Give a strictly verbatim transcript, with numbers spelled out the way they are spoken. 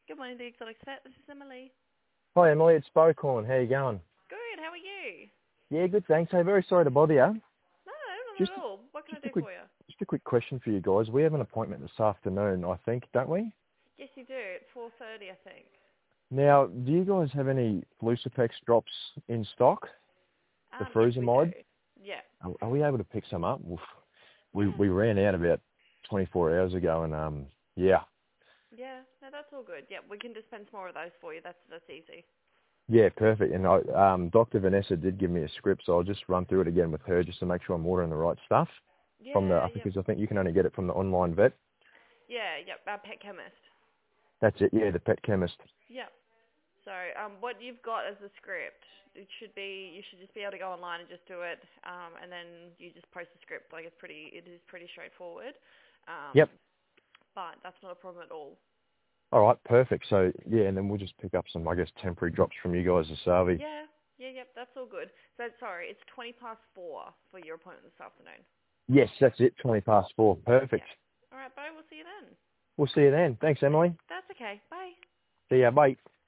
Good morning, the Exotic Set. This is Emily. Hi Emily, it's Bo calling. How you going? Good. How are you? Yeah, good thanks. Hey, very sorry to bother you. No, not Just at all. What can I just a do quick for you? just a quick question for you guys. We have an appointment this afternoon, I think, don't we? Yes, you do. At four thirty, I think. Now, do you guys have any Lucipex drops in stock? The Um, yes, we do. Frusemide? Yeah. Are, are we able to pick some up? Oof. We Yeah. we ran out about twenty-four hours ago, and um, yeah, Yeah. No, that's all good. Yeah, we can dispense more of those for you. That's that's easy. yeah, perfect. And I, um, Doctor Vanessa did give me a script, so I'll just run through it again with her just to make sure I'm ordering the right stuff from the Yeah. Yep. because I think you can only get it from the online vet. Yeah. Yep. Our pet chemist. That's it. Yeah, the pet chemist. Yep. So, um, what you've got as a script, it should be you should just be able to go online and just do it, um, and then you just post the script. Like it's pretty, it is pretty straightforward. Yep. Um, but that's not a problem at all. All right, perfect. So yeah, and then we'll just pick up some, I guess, temporary drops from you guys to Savi. Yeah, yeah, yep, that's all good. So sorry, it's twenty past four for your appointment this afternoon. Yes, that's it. Twenty past four. Perfect. Yeah. All right, bye. We'll see you then. We'll see you then. Thanks, Emily. That's okay. Bye. See ya. Bye.